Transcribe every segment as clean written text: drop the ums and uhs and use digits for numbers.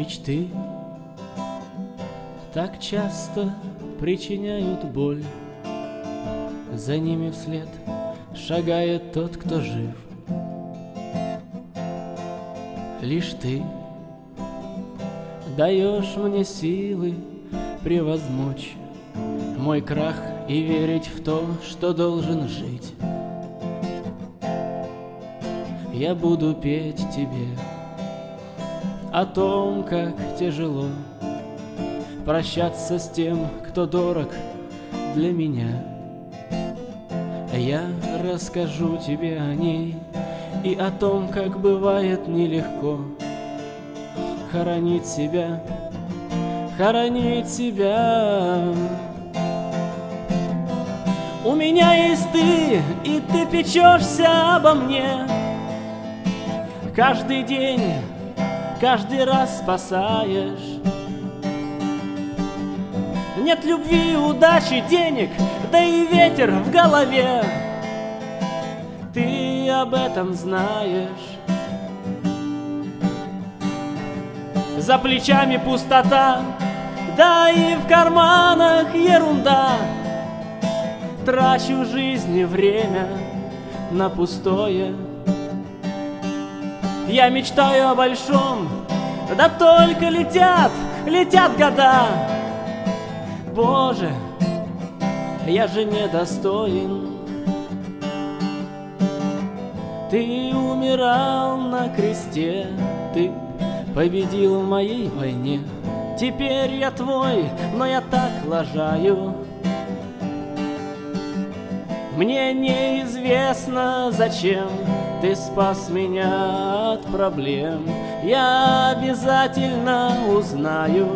Мечты так часто причиняют боль, за ними вслед шагает тот, кто жив. Лишь ты даешь мне силы превозмочь мой крах и верить в то, что должен жить. Я буду петь тебе о том, как тяжело прощаться с тем, кто дорог для меня. Я расскажу тебе о ней и о том, как бывает нелегко хоронить себя, хоронить себя. У меня есть ты, и ты печешься обо мне. Каждый день, каждый раз спасаешь. Нет любви, удачи, денег, да и ветер в голове. Ты об этом знаешь. За плечами пустота, да и в карманах ерунда. Трачу жизнь и время на пустое. Я мечтаю о большом, да только летят, летят года. Боже, я же недостоин. Ты умирал на кресте, ты победил в моей войне. Теперь я твой, но я так лажаю. Мне неизвестно, зачем ты спас меня от проблем. Я обязательно узнаю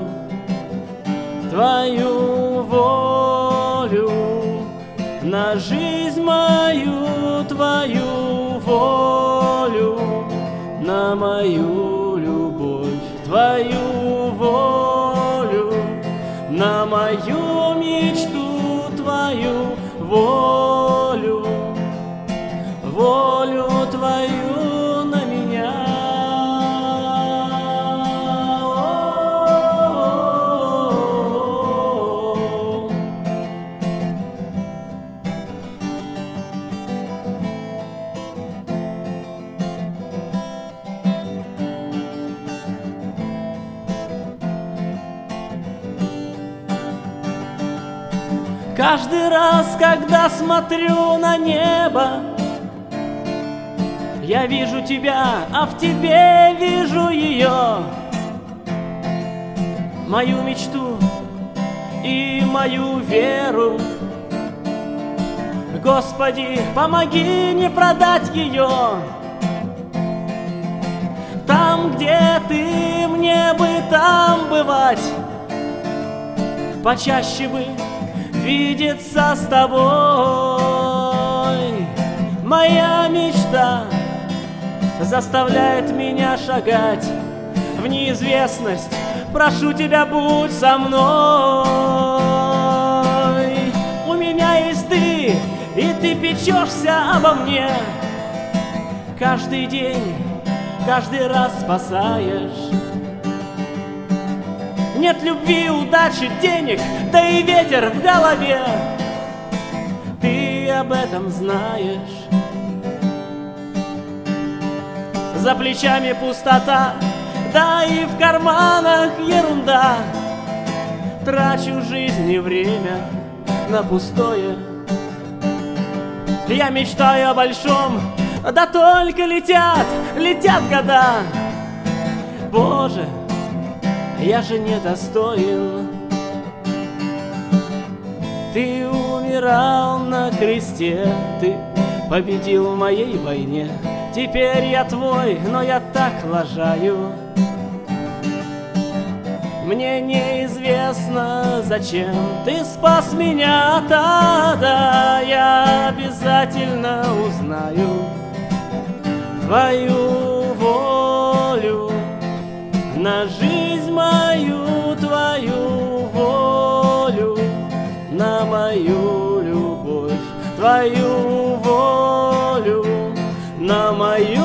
твою волю на жизнь мою, твою волю на мою любовь, твою волю на мою мечту, твою волю, волю твою на меня. Каждый раз, когда смотрю на небо, я вижу тебя, а в тебе вижу ее. Мою мечту и мою веру. Господи, помоги не продать ее. Там, где ты, мне бы там бывать. Почаще бы видеться с тобой. Моя мечта заставляет меня шагать в неизвестность. Прошу тебя, будь со мной. У меня есть ты, и ты печешься обо мне. Каждый день, каждый раз спасаешь. Нет любви, удачи, денег, да и ветер в голове. Ты об этом знаешь. За плечами пустота, да и в карманах ерунда. Трачу жизнь и время на пустое. Я мечтаю о большом, да только летят, летят года. Боже, я же недостоин. Ты умирал на кресте, ты победил в моей войне. Теперь я твой, но я так лажаю. Мне неизвестно, зачем ты спас меня тогда. Я обязательно узнаю твою волю на жизнь мою, твою волю на мою любовь, твою волю на мою